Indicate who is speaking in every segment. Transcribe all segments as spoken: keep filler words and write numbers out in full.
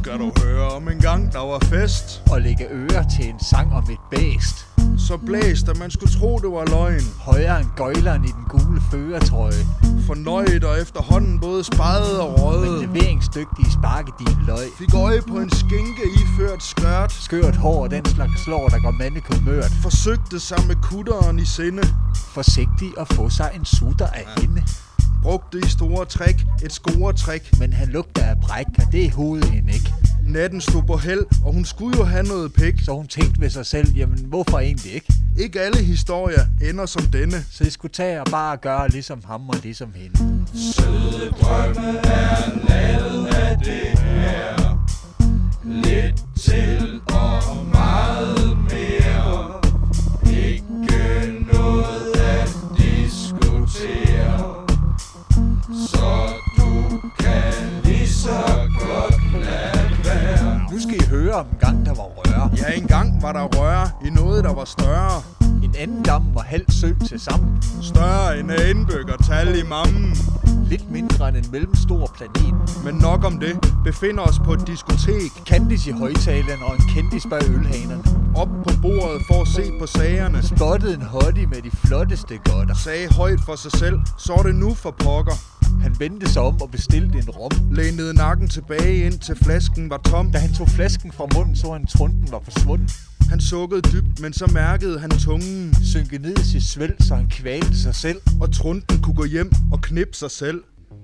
Speaker 1: skal du høre om en gang, der var fest.
Speaker 2: Og lægge øre til en sang om et bæst.
Speaker 1: Så blæst, at man skulle tro, det var løgn.
Speaker 2: Højere end gøjleren i den gule førertrøje.
Speaker 1: Fornøjet og efterhånden både spadet og røget.
Speaker 2: Men leveringsdygtige sparke din løg.
Speaker 1: Fik øje på en skinke iført skørt.
Speaker 2: Skørt hår og den slags slår, der går mandekumørt.
Speaker 1: Forsøgte sig med kutteren i sinde.
Speaker 2: Forsigtig at få sig en sutter af ja. hende.
Speaker 1: Brugte i store træk et scoretræk.
Speaker 2: Men han lugter af bræk, og det er hovedet hende ikke.
Speaker 1: Natten stod på held, og hun skulle jo have noget pik.
Speaker 2: Så hun tænkte ved sig selv, jamen hvorfor egentlig ikke?
Speaker 1: Ikke alle historier ender som denne.
Speaker 2: Så I skulle tage og bare gøre ligesom ham og ligesom hende.
Speaker 3: Søde drømme er lavet af det her. Lidt til og meget mere. Ikke noget at diskutere. Så du kan lige så godt lade være.
Speaker 2: Nu skal I høre om en gang, der var røre.
Speaker 1: Ja, engang var der røre i noget, der var større.
Speaker 2: En anden dam var halv sø til sammen.
Speaker 1: Større end af indbyggertal i mammen.
Speaker 2: Lidt mindre end en mellemstor planet.
Speaker 1: Men nok om det. Befinder os på et diskotek.
Speaker 2: Kandis i højtaleren og en kendis bag ølhanerne.
Speaker 1: Op på bordet for at se på sagerne.
Speaker 2: Spottede en hottie med de flotteste godter.
Speaker 1: Sagde højt for sig selv, så er det nu for pokker.
Speaker 2: Han vendte sig om og bestilte en rom.
Speaker 1: Lænede nakken tilbage ind til flasken var tom.
Speaker 2: Da han tog flasken fra munden, så han trunden var forsvundet.
Speaker 1: Han sukkede dybt, men så mærkede han tungen
Speaker 2: synke ned i sit svæld, så han kvalte sig selv.
Speaker 1: Og trunden kunne gå hjem og knippe sig selv.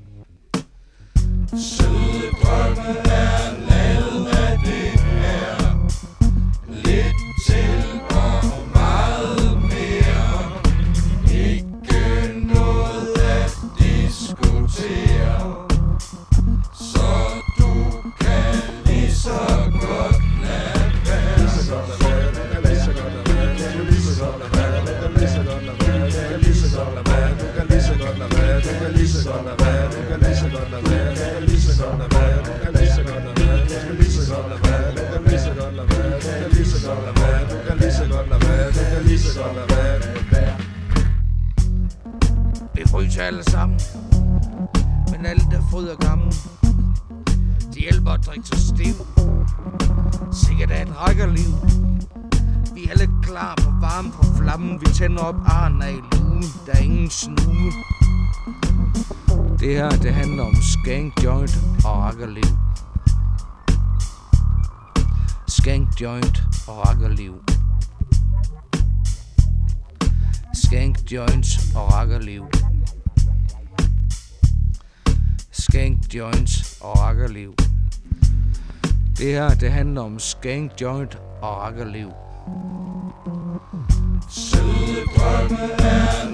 Speaker 3: Søde drømme er lavet af det her. Lidt til og meget mere. Ikke noget at diskutere. Så du kan lige så godt lade være.
Speaker 4: Vi fryser alle sammen, men alle der fryd og gammel, de hjælper at drikke sig stiv. Sikkert er et rækkerliv. Vi er alle klar på varme på flammen. Vi tænder op arnen af i lugen. Der er ingen snue. Det her, det handler om skank, joint og rækkerliv. Skank, joint og rækkerliv. Skank, joints og rækkerliv. Skank, joints og rækkerliv. Det her, det handler om skank, joint og rækkerliv.
Speaker 3: Søde drømme er